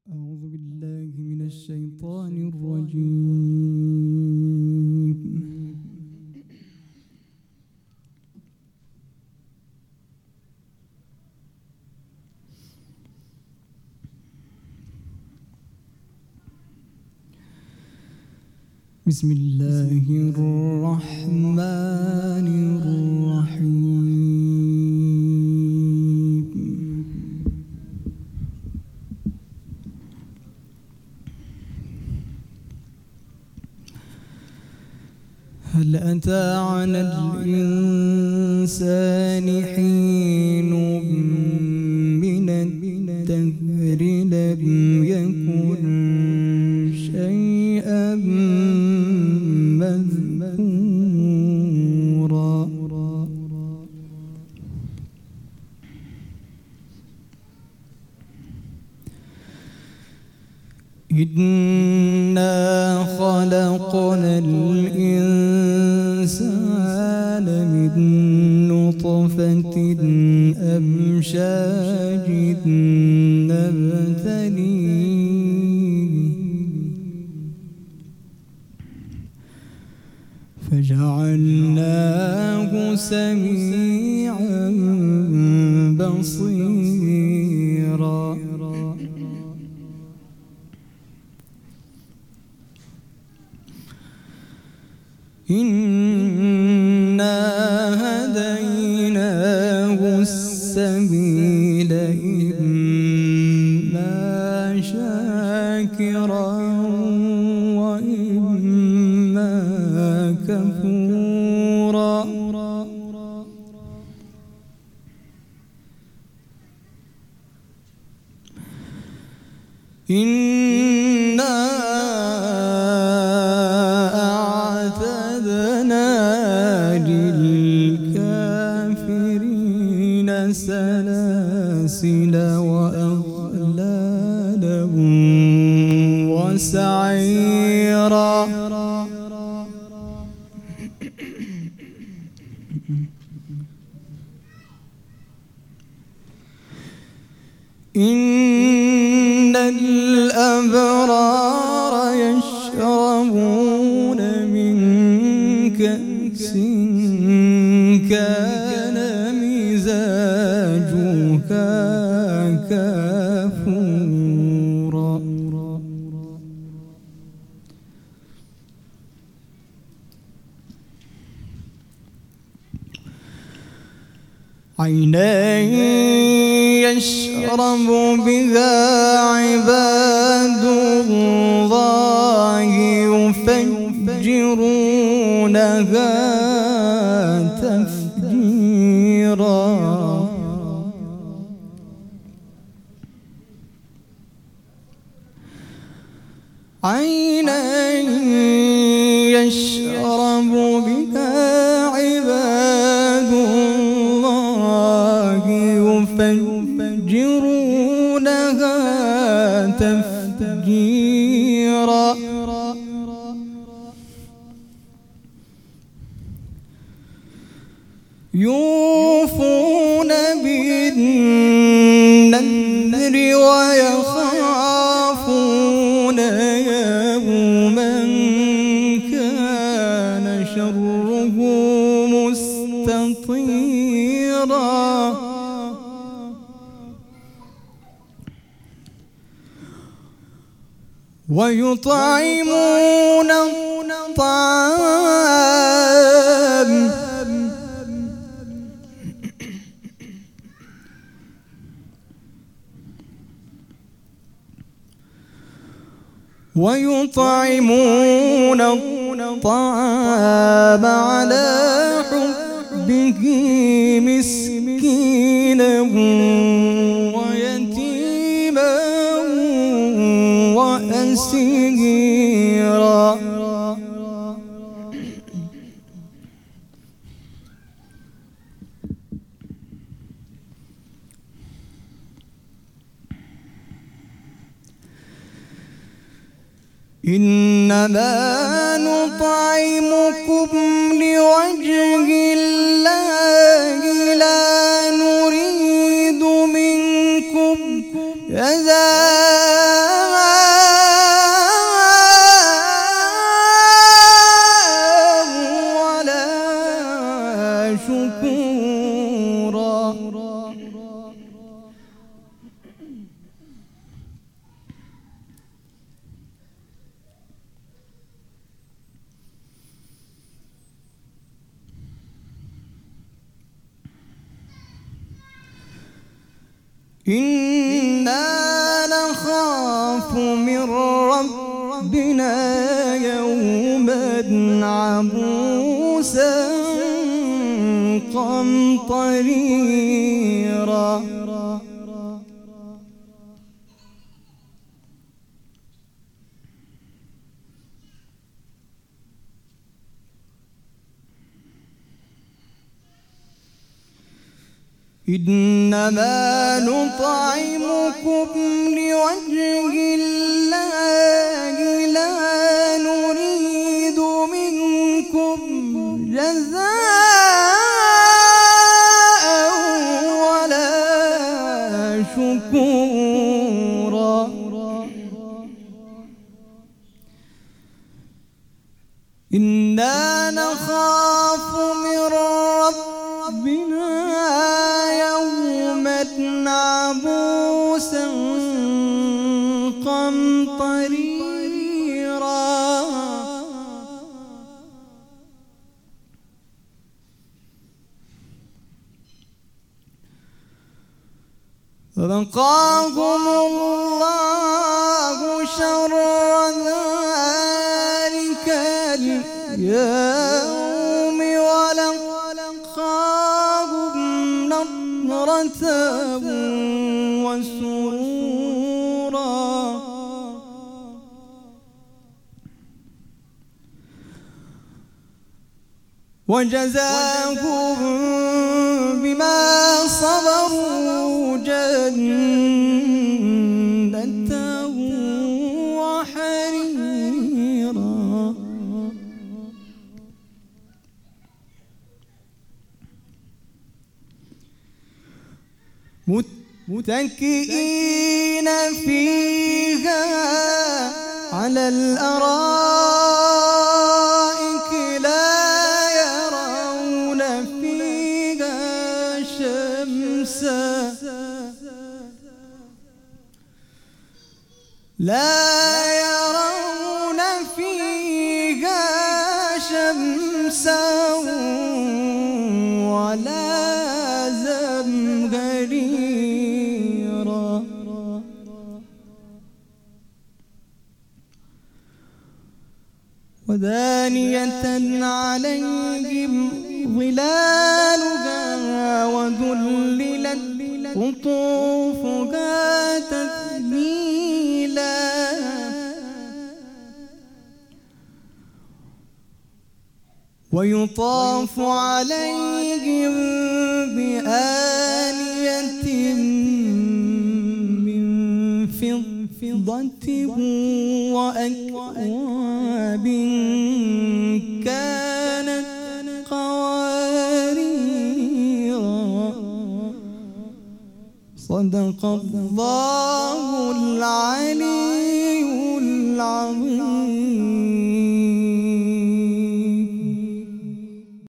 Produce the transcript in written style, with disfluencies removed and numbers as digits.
أعوذ بالله من الشيطان الرجيم. بسم الله الرحمن الرحيم. هل أتى على الإنسان حين من الدهر لم يكن شيئا مذكورا. إنا خلقنا الإنسان من نطفة أمشاج نبتليه فجعلناه سميعا بصيرا. إنا هديناه السبيل إما شاكرا وإما كفورا. إنا أعتدنا للكافرين سلاسل وأغلالا وسعيرا. إن الأبرار يشربون من كأس كان مزاجها كافورا. عينا يشرب بها عباد الله يفجرونها تفجيرا. عينا يشرب بها عباد الله يفجرونها تفجيرا. يوفون بالنذر ويخافون يوما كان شره مستطيرا. ويطعمون الطعام على حبه مسكينا ويتيما وأسيرا. إنما نطعمكم لوجه الله لا نريد منكم جزاء إنا نخاف من ربنا يوما عبوسا قمطريرا. إنما نطعمكم لوجه الله لا نريد منكم جزاء ولا شكورا. إنا نخاف من ربنا عبوسا قمطريرا. فوقاهم الله شر ذلك اليوم ولقاهم نضرة وسرورا. وجزاهم بما صبروا جنة وحريرا. متكئين فيها على الأرائك لا يرون فيها شمسا ولا زمهريرا. ودانية عليهم ظلالها وذللت قطوفها تذليلا. ويطاف عليهم بآنية من فضة وأكواب كانت قواريرا. صدق الله العلي العظيم.